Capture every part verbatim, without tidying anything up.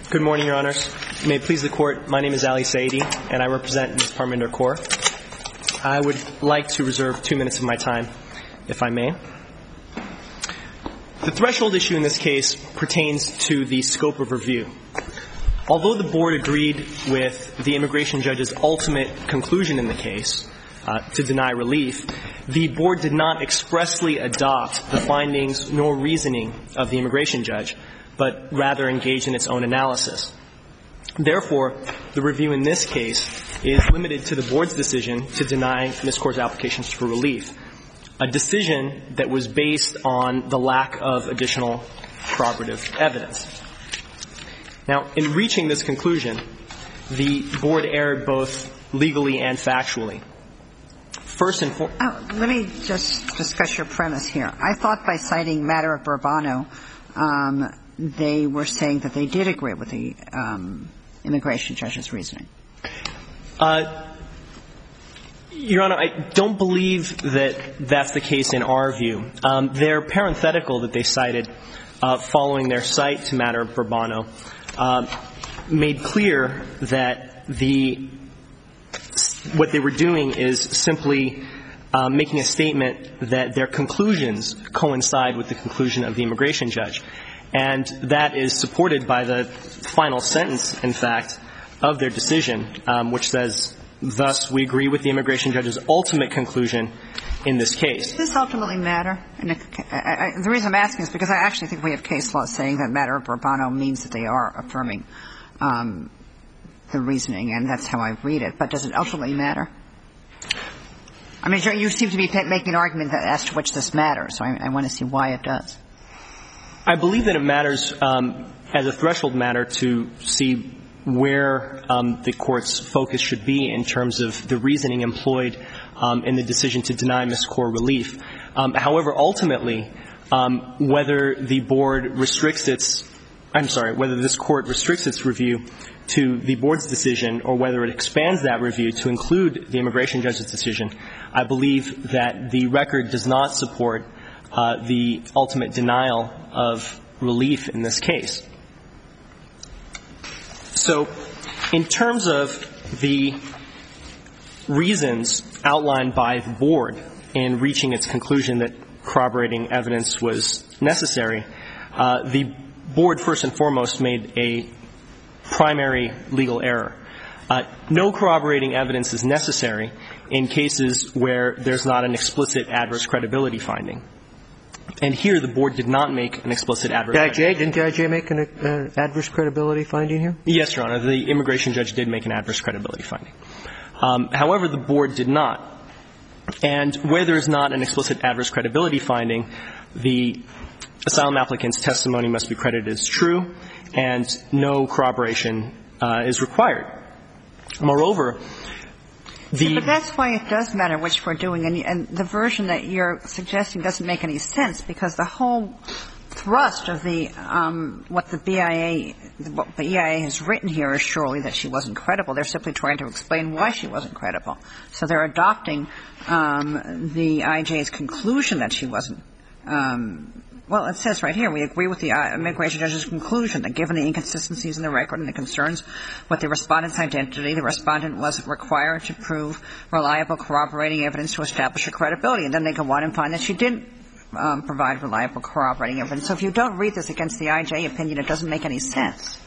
Good morning, Your Honors. May it please the Court, my name is Ali Saidi, and I represent Miz Parminder Kaur. I would like to reserve two minutes of my time, if I may. The threshold issue in this case pertains to the scope of review. Although the Board agreed with the immigration judge's ultimate conclusion in the case, uh, to deny relief, the Board did not expressly adopt the findings nor reasoning of the immigration judge, but rather engage in its own analysis. Therefore, the review in this case is limited to the Board's decision to deny Miz Kaur's applications for relief, a decision that was based on the lack of additional corroborative evidence. Now, in reaching this conclusion, the Board erred both legally and factually. First and foremost... Oh, let me just discuss your premise here. I thought by citing matter of Burbano, um, they were saying that they did agree with the um, immigration judge's reasoning. Uh, Your Honor, I don't believe that that's the case in our view. Um, their parenthetical that they cited uh, following their cite to matter of Burbano uh, made clear that the what they were doing is simply uh, making a statement that their conclusions coincide with the conclusion of the immigration judge. And that is supported by the final sentence, in fact, of their decision, um, which says, thus, we agree with the immigration judge's ultimate conclusion in this case. Does this ultimately matter? And I, I, the reason I'm asking is because I actually think we have case law saying that matter of Burbano means that they are affirming um, the reasoning, and that's how I read it. But does it ultimately matter? I mean, you seem to be making an argument that as to which this matters, so I, I want to see why it does. I believe that it matters um, as a threshold matter to see where um, the Court's focus should be in terms of the reasoning employed um, in the decision to deny Miz Kaur relief. Um, however, ultimately, um, whether the Board restricts its – I'm sorry, whether this Court restricts its review to the Board's decision or whether it expands that review to include the immigration judge's decision, I believe that the record does not support uh, the ultimate denial of relief in this case. So in terms of the reasons outlined by the Board in reaching its conclusion that corroborating evidence was necessary, uh, the Board first and foremost made a primary legal error. Uh, no corroborating evidence is necessary in cases where there's not an explicit adverse credibility finding. And here the Board did not make an explicit adverse credibility finding. Didn't the I J make an uh, adverse credibility finding here? Yes, Your Honor. The immigration judge did make an adverse credibility finding. Um, however, the Board did not. And where there is not an explicit adverse credibility finding, the asylum applicant's testimony must be credited as true, and no corroboration uh, is required. Moreover, the But that's why it does matter which we're doing, and, and the version that you're suggesting doesn't make any sense, because the whole thrust of the um, what the B I A what the E I A has written here is surely that she wasn't credible. They're simply trying to explain why she wasn't credible. So they're adopting um, the I J's conclusion that she wasn't. Um, well, it says right here, we agree with the immigration judge's conclusion that given the inconsistencies in the record and the concerns with the respondent's identity, the respondent was required to prove reliable corroborating evidence to establish her credibility. And then they go on and find that she didn't um, provide reliable corroborating evidence. So if you don't read this against the I J opinion, it doesn't make any sense.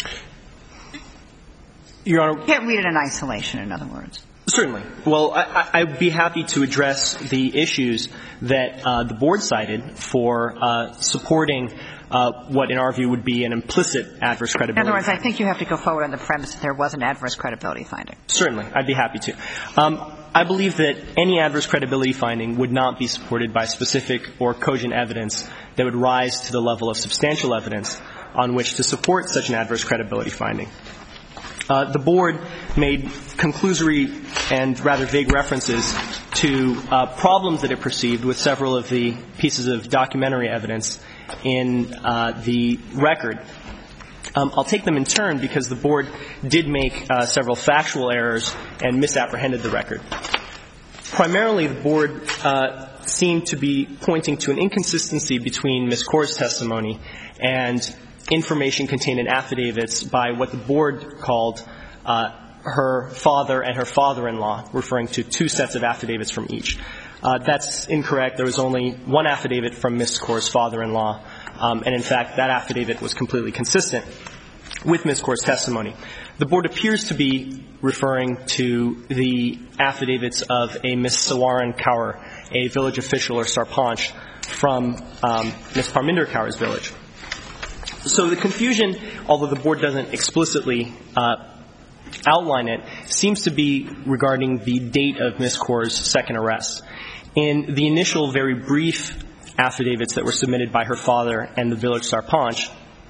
Your Honor, you can't read it in isolation, in other words. Certainly. Well, I, I'd be happy to address the issues that uh, the Board cited for uh, supporting uh, what, in our view, would be an implicit adverse credibility. In other words, I think you have to go forward on the premise that there was an adverse credibility finding. Certainly. I'd be happy to. Um, I believe that any adverse credibility finding would not be supported by specific or cogent evidence that would rise to the level of substantial evidence on which to support such an adverse credibility finding. Uh, the Board made conclusory and rather vague references to uh, problems that it perceived with several of the pieces of documentary evidence in uh, the record. Um, I'll take them in turn because the Board did make uh, several factual errors and misapprehended the record. Primarily, the Board uh, seemed to be pointing to an inconsistency between Miz Kaur's testimony and information contained in affidavits by what the board called uh, her father and her father-in-law, referring to two sets of affidavits from each. Uh, that's incorrect. There was only one affidavit from Miz Kaur's father-in-law, um, and in fact, that affidavit was completely consistent with Miz Kaur's testimony. The board appears to be referring to the affidavits of a Miz Sawaran Kaur, a village official or sarpanch from um, Miz Parminder Kaur's village. So the confusion, although the board doesn't explicitly uh, outline it, seems to be regarding the date of Miz Kaur's second arrest. In the initial very brief affidavits that were submitted by her father and the village sarpanch,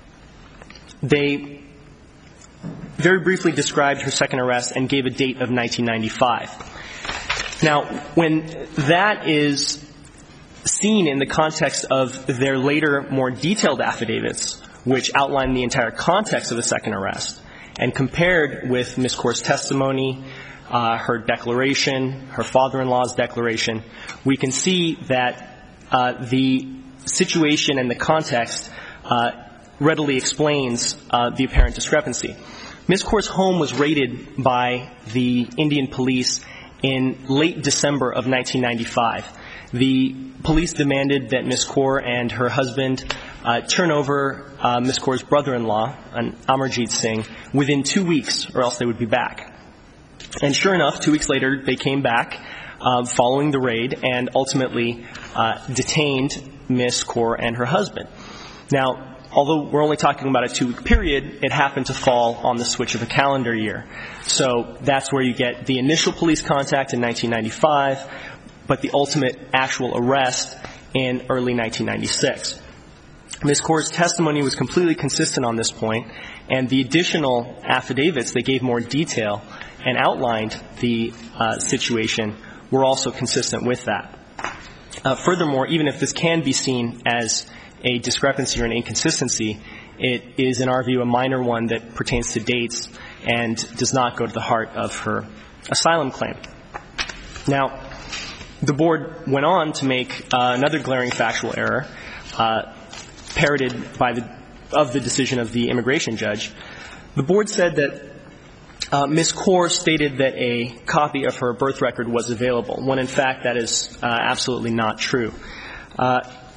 they very briefly described her second arrest and gave a date of nineteen ninety-five. Now, when that is seen in the context of their later, more detailed affidavits, which outline the entire context of the second arrest, and compared with Miz Kaur's testimony, uh, her declaration, her father-in-law's declaration, we can see that uh, the situation and the context uh, readily explains uh, the apparent discrepancy. Miz Kaur's home was raided by the Indian police in late December of nineteen ninety-five. The police demanded that Miz Kaur and her husband uh, turn over uh, Miz Kaur's brother-in-law, an Amarjeet Singh, within two weeks, or else they would be back. And sure enough, two weeks later, they came back uh, following the raid and ultimately uh, detained Miz Kaur and her husband. Now, although we're only talking about a two-week period, it happened to fall on the switch of a calendar year. So that's where you get the initial police contact in nineteen ninety-five, but the ultimate actual arrest in early nineteen ninety-six. Miz Kaur's testimony was completely consistent on this point, and the additional affidavits that gave more detail and outlined the uh, situation were also consistent with that. Uh, furthermore, even if this can be seen as a discrepancy or an inconsistency, it is, in our view, a minor one that pertains to dates and does not go to the heart of her asylum claim. Now, the board went on to make uh, another glaring factual error, uh, parroted by the, of the decision of the immigration judge. The board said that uh, Miz Kaur stated that a copy of her birth record was available, when in fact that is uh, absolutely not true. Uh,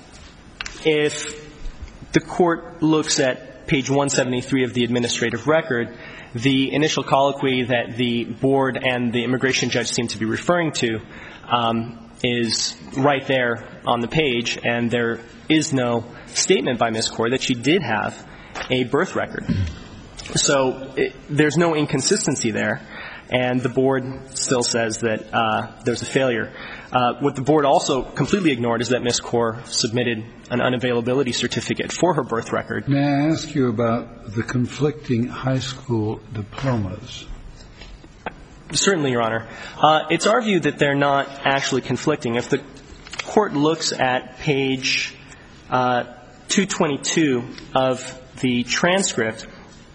if the court looks at page one seventy-three of the administrative record, the initial colloquy that the board and the immigration judge seem to be referring to um, is right there on the page, and there is no statement by Miz Kaur that she did have a birth record. So it, there's no inconsistency there, and the board still says that uh, there's a failure. Uh, what the board also completely ignored is that Miz Kaur submitted an unavailability certificate for her birth record. May I ask you about the conflicting high school diplomas? Certainly, Your Honor. Uh, it's our view that they're not actually conflicting. If the court looks at page uh, two twenty-two of the transcript,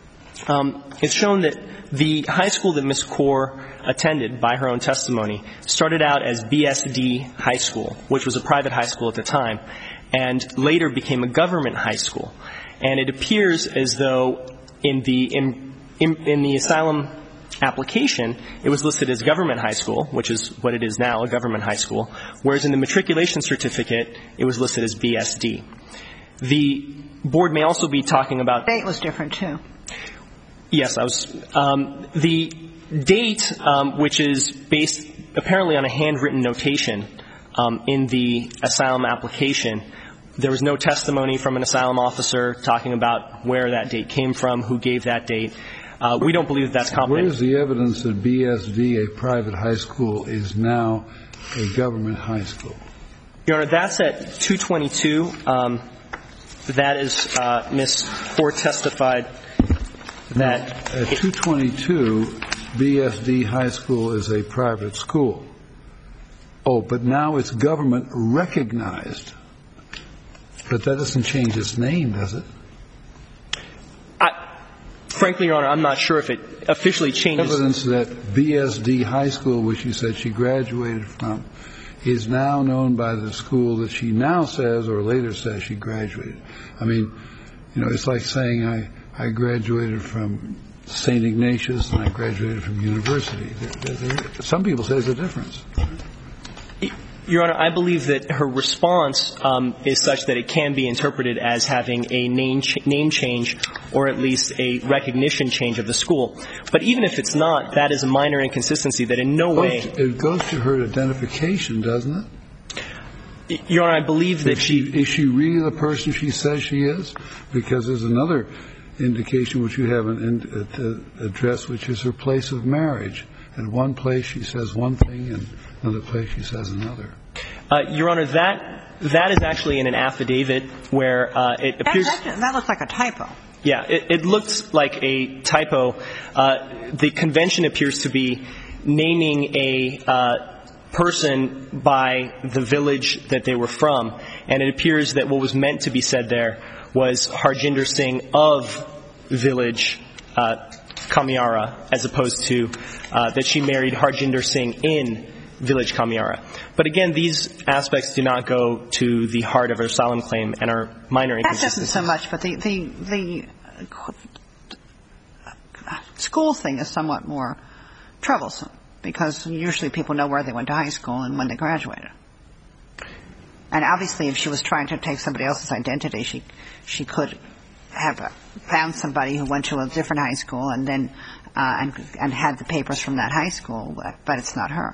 um, it's shown that the high school that Miz Kaur attended, by her own testimony, started out as B S D High School, which was a private high school at the time, and later became a government high school. And it appears as though in the in, in, in the asylum application, it was listed as government high school, which is what it is now, a government high school, whereas in the matriculation certificate, it was listed as B S D. The board may also be talking about... The date was different, too. Yes, I was... Um, the date, um, which is based apparently on a handwritten notation um, in the asylum application, there was no testimony from an asylum officer talking about where that date came from, who gave that date. Uh, we don't believe that that's competent. Where is the evidence that B S D, a private high school, is now a government high school? Your Honor, that's at two twenty-two. Um, that is, uh, Miz Kaur testified that... At two twenty-two, B S D High School is a private school. Oh, but now it's government recognized. But that doesn't change its name, does it? I, frankly, Your Honor, I'm not sure if it officially changes. Evidence that B S D High School, which you said she graduated from, is now known by the school that she now says or later says she graduated. I mean, You know, it's like saying I, I graduated from Saint Ignatius and I graduated from university. There, there, there, some people say there's a difference. Your Honor, I believe that her response um, is such that it can be interpreted as having a name, ch- name change or at least a recognition change of the school. But even if it's not, that is a minor inconsistency that in no way... It goes to her identification, doesn't it? Your Honor, I believe that is she... Is she really the person she says she is? Because there's another indication which you haven't addressed, which is her place of marriage. At one place she says one thing and another place she says another. Uh, Your Honor, that that is actually in an affidavit where uh, it appears... That, that, that looks like a typo. Yeah, it, it looks like a typo. Uh, the convention appears to be naming a uh, person by the village that they were from, and it appears that what was meant to be said there was Harjinder Singh of village uh, Kamiara, as opposed to uh, that she married Harjinder Singh in village Kamiara. But again, these aspects do not go to the heart of her asylum claim and are minor inconsistencies. That doesn't so much, but the, the, the school thing is somewhat more troublesome, because usually people know where they went to high school and when they graduated. And obviously if she was trying to take somebody else's identity, she she could have found somebody who went to a different high school and then uh, and, and had the papers from that high school, but, but it's not her.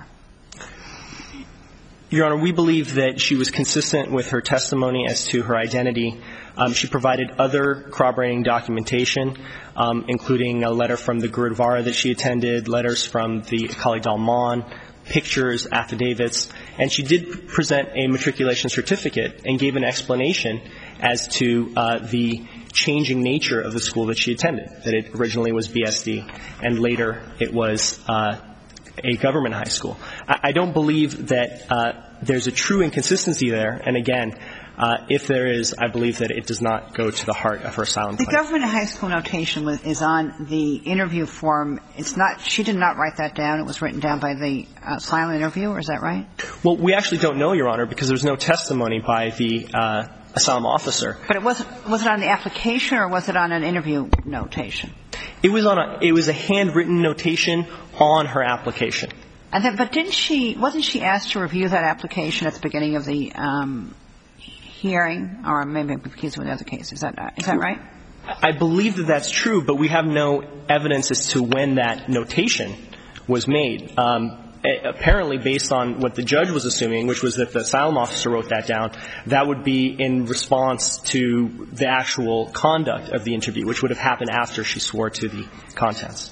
Your Honor, we believe that she was consistent with her testimony as to her identity. Um, she provided other corroborating documentation, um, including a letter from the Gurudwara that she attended, letters from the Akali Dal Man, pictures, affidavits, and she did present a matriculation certificate and gave an explanation as to uh, the changing nature of the school that she attended, that it originally was B S D and later it was uh, a government high school. I, I don't believe that uh, there's a true inconsistency there, and again, uh, if there is, I believe that it does not go to the heart of her asylum claim. The government high school notation was, is on the interview form. It's not. She did not write that down. It was written down by the uh, asylum interviewer. Is that right? Well, we actually don't know, Your Honor, because there's no testimony by the uh, asylum officer. But it wasn't. Was it on the application or was it on an interview notation? It was on a. It was a handwritten notation on her application. And then, but didn't she? Wasn't she asked to review that application at the beginning of the um, hearing, or maybe I'm confused with the other case? Is that is that right? I believe that that's true, but we have no evidence as to when that notation was made. Um, apparently, based on what the judge was assuming, which was that the asylum officer wrote that down, that would be in response to the actual conduct of the interview, which would have happened after she swore to the contents.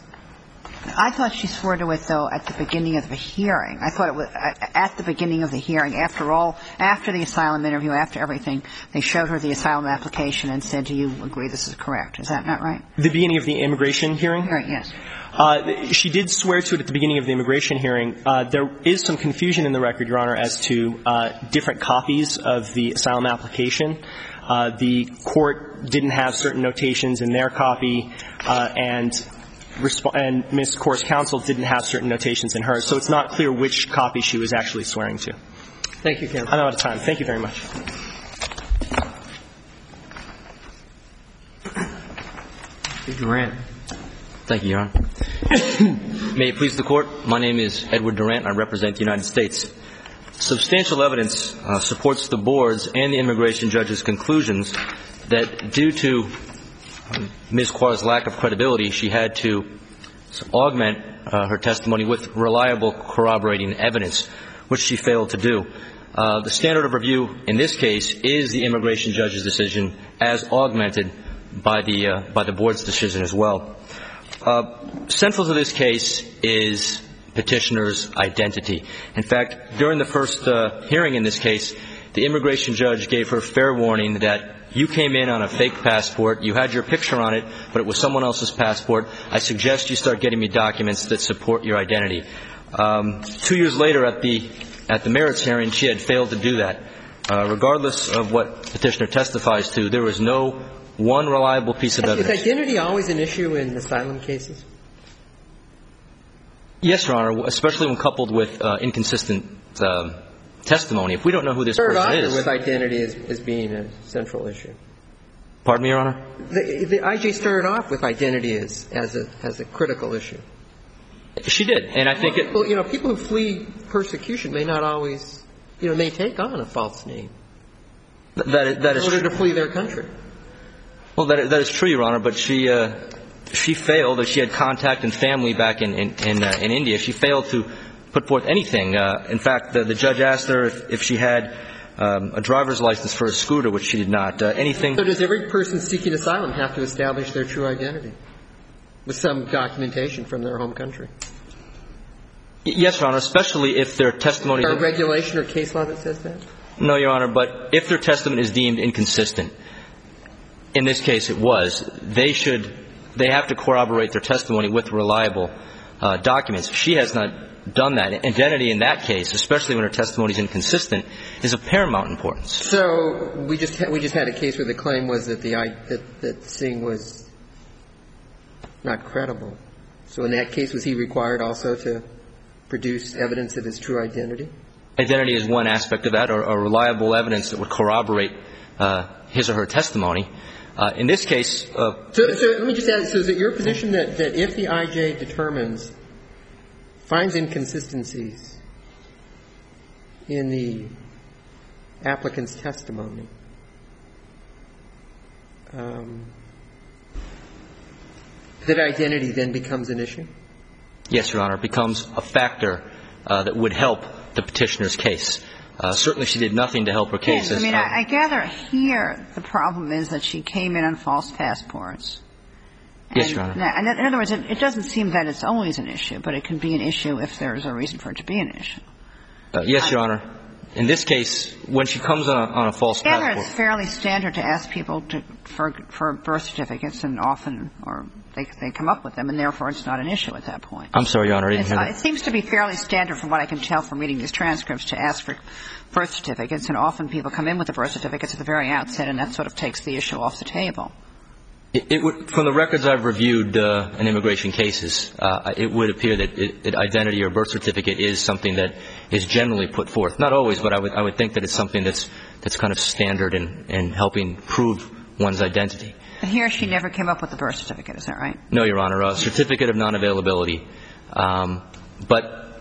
I thought she swore to it, though, at the beginning of the hearing. I thought it was at the beginning of the hearing. After all, after the asylum interview, after everything, they showed her the asylum application and said, do you agree this is correct? Is that not right? The beginning of the immigration hearing? Right, yes. Uh, she did swear to it at the beginning of the immigration hearing. Uh, there is some confusion in the record, Your Honor, as to uh, different copies of the asylum application. Uh, the court didn't have certain notations in their copy, uh, and Resp- and Miz Kaur's counsel didn't have certain notations in hers, so it's not clear which copy she was actually swearing to. Thank you, counsel. I'm out of time. Thank you very much. Durant. Thank you, Your Honor. May it please the Court, my name is Edward Durant. I represent the United States. Substantial evidence uh, supports the Board's and the immigration judge's conclusions that due to Miz Kaur's lack of credibility, she had to augment uh, her testimony with reliable corroborating evidence, which she failed to do. Uh, the standard of review in this case is the immigration judge's decision as augmented by the uh, by the Board's decision as well. Uh, central to this case is petitioner's identity. In fact, during the first uh, hearing in this case, the immigration judge gave her fair warning that you came in on a fake passport, you had your picture on it, but it was someone else's passport. I suggest you start getting me documents that support your identity. Um, two years later at the at the merits hearing, she had failed to do that. Uh, regardless of what petitioner testifies to, there was no one reliable piece of evidence. Is identity always an issue in asylum cases? Yes, Your Honor, especially when coupled with uh, inconsistent uh, testimony. If we don't know who this Third person author is. with identity as, as being a central issue. Pardon me, Your Honor? The, the I J started off with identity as, as, a, as a critical issue. She did, and I think it... Well, you know, people who flee persecution may not always, you know, may take on a false name. That, that is in order true. to flee their country. Well, that, that is true, Your Honor, but she uh, she failed, as she had contact and family back in, in, in, uh, in India. She failed to put forth anything. Uh, in fact, the, the judge asked her if, if she had um, a driver's license for a scooter, which she did not. Uh, anything... So does every person seeking asylum have to establish their true identity with some documentation from their home country? Yes, Your Honor, especially if their testimony... Is there a regulation or case law that says that? No, Your Honor, but if their testimony is deemed inconsistent, in this case it was, they should, they have to corroborate their testimony with reliable uh, documents. She has not done that. Identity in that case, especially when her testimony is inconsistent, is of paramount importance. So we just ha- we just had a case where the claim was that the I, that, that Singh was not credible. So in that case, was he required also to produce evidence of his true identity? Identity is one aspect of that, or, or reliable evidence that would corroborate uh, his or her testimony. Uh, in this case... Uh, so, so let me just ask, so is it your position that, that if the I J determines, finds inconsistencies in the applicant's testimony, um, that identity then becomes an issue? Yes, Your Honor. It becomes a factor uh, that would help the petitioner's case. Uh, certainly she did nothing to help her case. Yes, I mean, I, I gather here the problem is that she came in on false passports. And, yes, Your Honor. And in other words, it, it doesn't seem that it's always an issue, but it can be an issue if there's a reason for it to be an issue. Uh, yes, Your Honor. In this case, when she comes on a, on a false I gather passport... it's fairly standard to ask people to, for, for birth certificates, and often, or they, they come up with them, and therefore it's not an issue at that point. I'm sorry, Your Honor, I didn't It's, hear uh, that. It seems to be fairly standard from what I can tell from reading these transcripts to ask for birth certificates, and often people come in with the birth certificates at the very outset, and that sort of takes the issue off the table. It, it would, from the records I've reviewed uh, in immigration cases, uh, it would appear that it, it identity or birth certificate is something that is generally put forth. Not always, but I would, I would think that it's something that's, that's kind of standard in, in helping prove one's identity. But here she never came up with the birth certificate, is that right? No, Your Honor. A certificate of non-availability. Um, but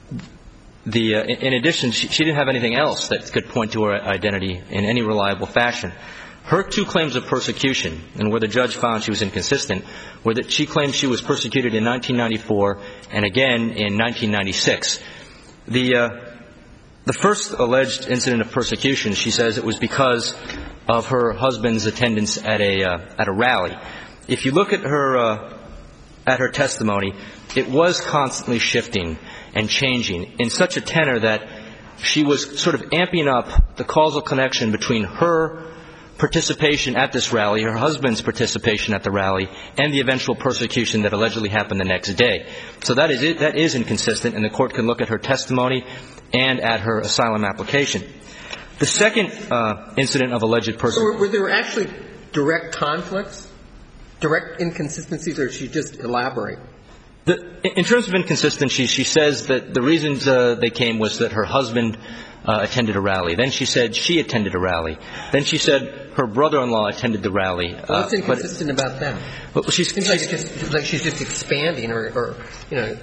the, uh, in, in addition, she, she didn't have anything else that could point to her identity in any reliable fashion. Her two claims of persecution, and where the judge found she was inconsistent, were that she claimed she was persecuted in nineteen ninety-four and again in nineteen ninety-six. The, uh, the first alleged incident of persecution, she says it was because of her husband's attendance at a, uh, at a rally. If you look at her, uh, at her testimony, it was constantly shifting and changing in such a tenor that she was sort of amping up the causal connection between her participation at this rally, her husband's participation at the rally, and the eventual persecution that allegedly happened the next day. So that is it, that is inconsistent, and the court can look at her testimony and at her asylum application. The second uh, incident of alleged persecution... So were there actually direct conflicts, direct inconsistencies, or did she just elaborate? The, in terms of inconsistency, she says that the reasons uh, they came was that her husband uh, attended a rally. Then she said she attended a rally. Then she said her brother-in-law attended the rally. Well, what's uh, inconsistent but, about them? Well, she's, Seems like, it's just, like she's just expanding or, or you know,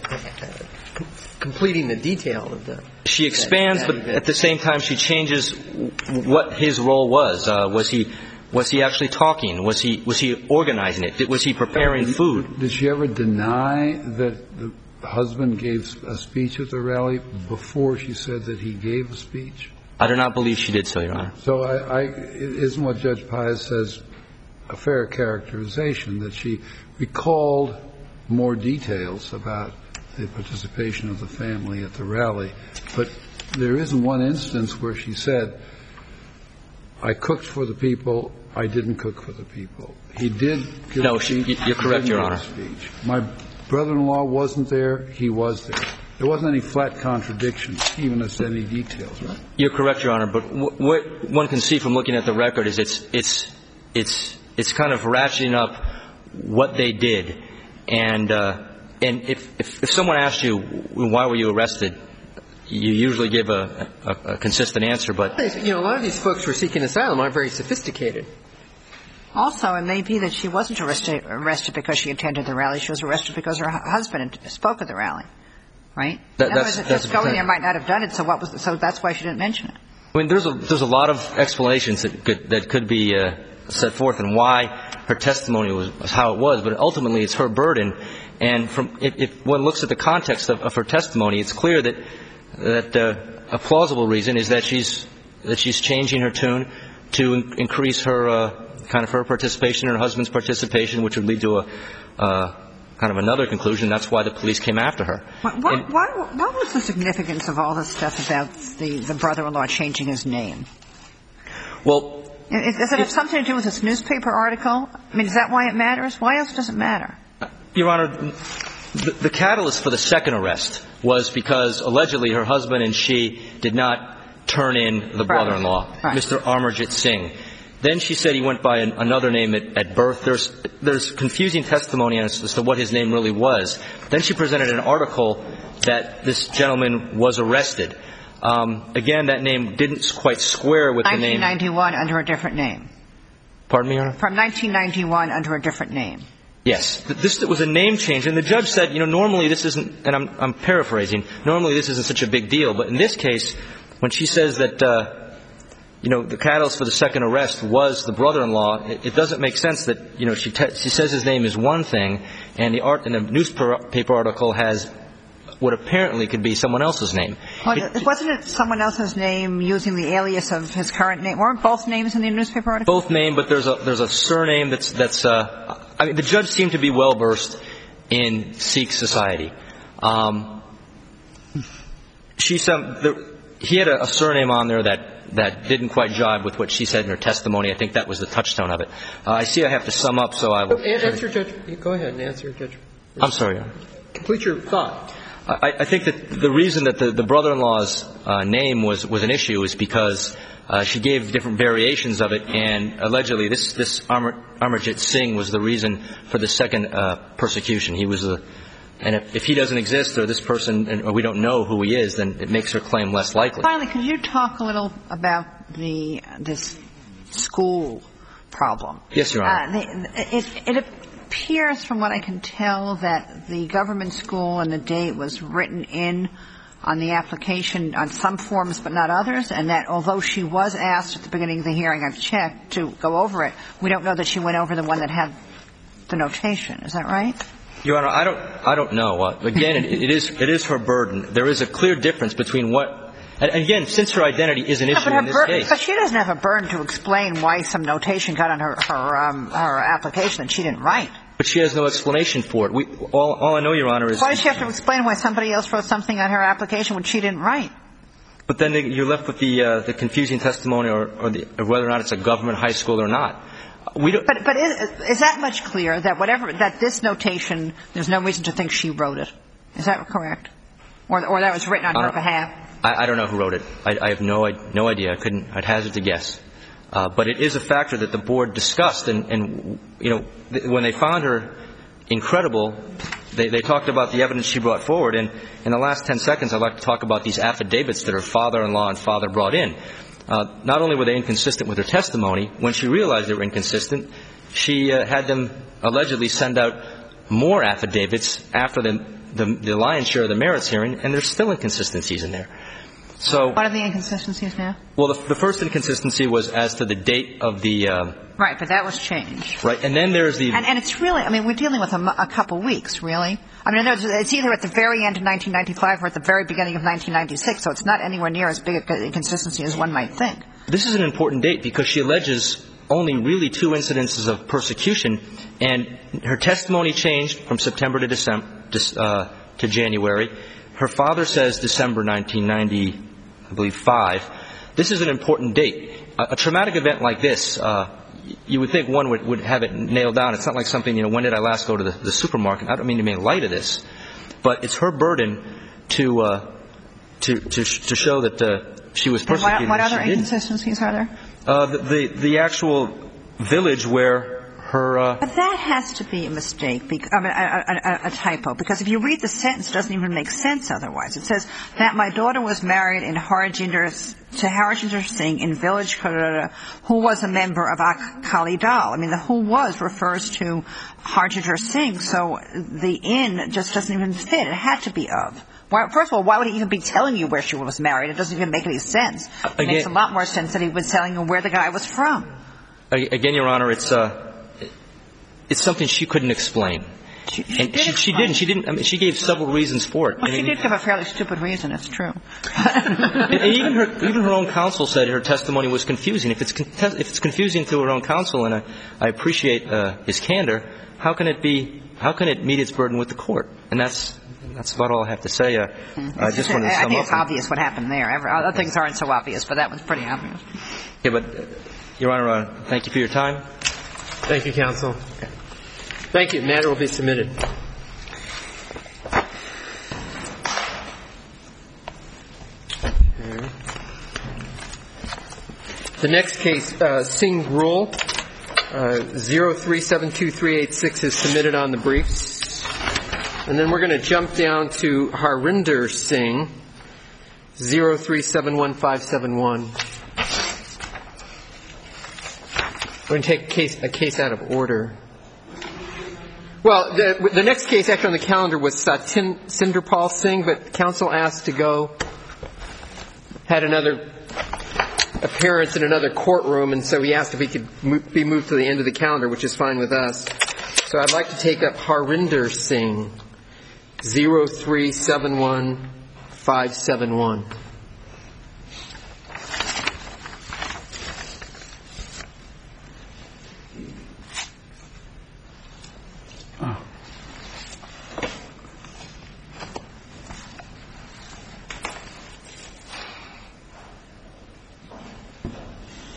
completing the detail of the... She expands, but at the same time she changes what his role was. Uh, was he... Was he actually talking? Was he was he organizing it? Was he preparing food? Did she ever deny that the husband gave a speech at the rally before she said that he gave a speech? I do not believe she did so, Your Honor. So I, I, isn't what Judge Pius says a fair characterization, that she recalled more details about the participation of the family at the rally, but there isn't one instance where she said, I cooked for the people, I didn't cook for the people. He did give no, a speech. You're correct, Your Honor. Speech. My brother-in-law wasn't there, he was there. There wasn't any flat contradiction, even as to any details, right? You're correct, Your Honor, but w- what one can see from looking at the record is it's it's it's it's kind of ratcheting up what they did. And uh, and if, if if someone asked you, why were you arrested, you usually give a, a, a consistent answer, but... You know, a lot of these folks who are seeking asylum aren't very sophisticated. Also, it may be that she wasn't arrested, arrested because she attended the rally. She was arrested because her hu- husband spoke at the rally, right? That, In other that's, words, that's just going there might not have done it, so what was, so that's why she didn't mention it. I mean, there's a there's a lot of explanations that could that could be uh, set forth and why her testimony was, was how it was, but ultimately it's her burden. And from if, if one looks at the context of, of her testimony, it's clear that that uh, a plausible reason is that she's that she's changing her tune to in, increase her uh, kind of her participation and her husband's participation, which would lead to a uh, kind of another conclusion. That's why the police came after her. What, what, And, what, what was the significance of all this stuff about the, the brother-in-law changing his name? well, Is, does it have something to do with this newspaper article? I mean, is that why it matters? Why else does it matter? Your Honor, the, the catalyst for the second arrest was because allegedly her husband and she did not turn in the brother-in-law, Right. Mister Amarjit Singh. Then she said he went by an, another name at, at birth. There's, there's confusing testimony as, as to what his name really was. Then she presented an article that this gentleman was arrested. Um, again, that name didn't quite square with the name. nineteen ninety-one under a different name. Pardon me, Your Honor? From nineteen ninety-one under a different name. Yes. This was a name change, and the judge said, you know, normally this isn't, and I'm, I'm paraphrasing, normally this isn't such a big deal. But in this case, when she says that, uh, you know, the catalyst for the second arrest was the brother-in-law, it, it doesn't make sense that, you know, she, te- she says his name is one thing, and the art in the newspaper article has what apparently could be someone else's name. Well, It- wasn't it someone else's name using the alias of his current name? Weren't both names in the newspaper article? Both name, but there's a there's a surname that's that's. Uh, I mean, the judge seemed to be well versed in Sikh society. Um, she some the, he had a, a surname on there that that didn't quite jive with what she said in her testimony. I think that was the touchstone of it. Uh, I see I have to sum up, so I will. Answer, Judge. Go ahead and answer, Judge. I'm sorry, Your Honor. Complete your thought. I, I think that the reason that the, the brother-in-law's uh, name was, was an issue is because uh, she gave different variations of it, and allegedly this this Amar, Amarjit Singh was the reason for the second uh, persecution. He was the, and if, if he doesn't exist or this person, or we don't know who he is, then it makes her claim less likely. Finally, could you talk a little about the this school problem? Yes, Your Honor. Uh, the, it, it appears, from what I can tell, that the government school and the date was written in on the application on some forms but not others, and that although she was asked at the beginning of the hearing, I've checked, to go over it, we don't know that she went over the one that had the notation. Is that right? Your Honor, I don't, I don't know. Uh, again, it, it is, it is her burden. There is a clear difference between what, and again, since her identity is an No, issue but, her in this bur- case. but she doesn't have a burden to explain why some notation got on her her, um, her application that she didn't write. But she has no explanation for it. We, all, all I know, Your Honor, is. Why does she have to explain why somebody else wrote something on her application which she didn't write? But then you're left with the uh, the confusing testimony, or, or, the, or whether or not it's a government high school or not. We don't. But but is, is that much clear that whatever that this notation, there's no reason to think she wrote it? Is that correct? Or or that was written on her Uh, behalf? I, I don't know who wrote it. I, I have no no idea. I couldn't. I'd hazard to guess. Uh, but it is a factor that the board discussed, and, and you know, th- when they found her incredible, they, they talked about the evidence she brought forward. And in the last ten seconds, I'd like to talk about these affidavits that her father-in-law and father brought in. Uh, not only were they inconsistent with her testimony, when she realized they were inconsistent, she uh, had them allegedly send out more affidavits after the, the, the lion's share of the merits hearing, and there's still inconsistencies in there. So, What are the inconsistencies now? well, the, the first inconsistency was as to the date of the um, Right, but that was changed. right, and then there's the And, and it's really, I mean, we're dealing with a, mo- a couple weeks, really. I mean, there's, it's either at the very end of nineteen ninety-five or at the very beginning of nineteen ninety-six, so it's not anywhere near as big an inconsistency as one might think. This is an important date because she alleges only really two incidences of persecution, and her testimony changed from September to December uh, to January. Her father says December nineteen ninety, I believe five. This is an important date. A, a traumatic event like this, uh, you would think one would, would have it nailed down. It's not like something, you know, when did I last go to the, the supermarket? I don't mean to make light of this, but it's her burden to uh, to, to to show that uh, she was persecuted. And what, what and other she didn't. inconsistencies are there? Uh, the, the the actual village where her uh, But that has to be a mistake, bec- I mean, a, a, a typo, because if you read the sentence, it doesn't even make sense otherwise. It says that my daughter was married in Harjinder, to Harjinder Singh in village Karada, who was a member of Akali Dal. I mean, the who was refers to Harjinder Singh, so the in just doesn't even fit. It had to be of. Why, first of all, why would he even be telling you where she was married? It doesn't even make any sense. It Again, makes a lot more sense that he was telling you where the guy was from. Again, Your Honor, it's uh, it's something she couldn't explain. She, she and did she, she didn't. She didn't. I mean, she gave several reasons for it. Well, I she mean, did give a fairly stupid reason. It's true. and, and even her even her own counsel said her testimony was confusing. If it's con- if it's confusing to her own counsel, and I, I appreciate uh, his candor, how can it be? How can it meet its burden with the court? And that's that's about all I have to say. Uh, I just wanted to I sum think up. it's obvious what happened there. Other things aren't so obvious, but that was pretty obvious. Yeah, but uh, Your Honor, uh, thank you for your time. Thank you, counsel. Thank you. The matter will be submitted. Okay. The next case, uh, Singh Rule, uh, zero three seven two three eight six, is submitted on the briefs. And then we're going to jump down to Harinder Singh, zero three seven one five seven one. We're going to take a case, a case out of order. Well, the, the next case actually on the calendar was Satin Sinderpal Singh, but counsel asked to go, had another appearance in another courtroom, and so he asked if he could move, be moved to the end of the calendar, which is fine with us. So I'd like to take up Harinder Singh, zero three seven one five seven one.